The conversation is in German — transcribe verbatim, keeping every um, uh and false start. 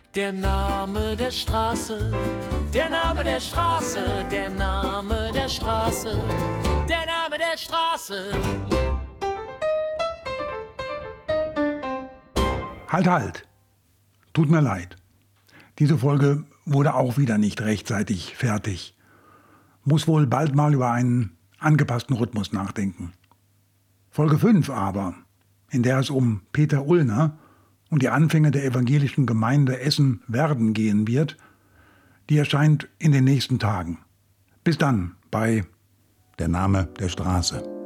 Der Name der Straße, der Name der Straße, der Name der Straße, der Name der Straße. Halt, halt. Tut mir leid. Diese Folge wurde auch wieder nicht rechtzeitig fertig. Muss wohl bald mal über einen angepassten Rhythmus nachdenken. Folge fünf aber, in der es um Peter Ullner und die Anfänge der evangelischen Gemeinde Essen-Werden gehen wird, die erscheint in den nächsten Tagen. Bis dann bei Der Name der Straße.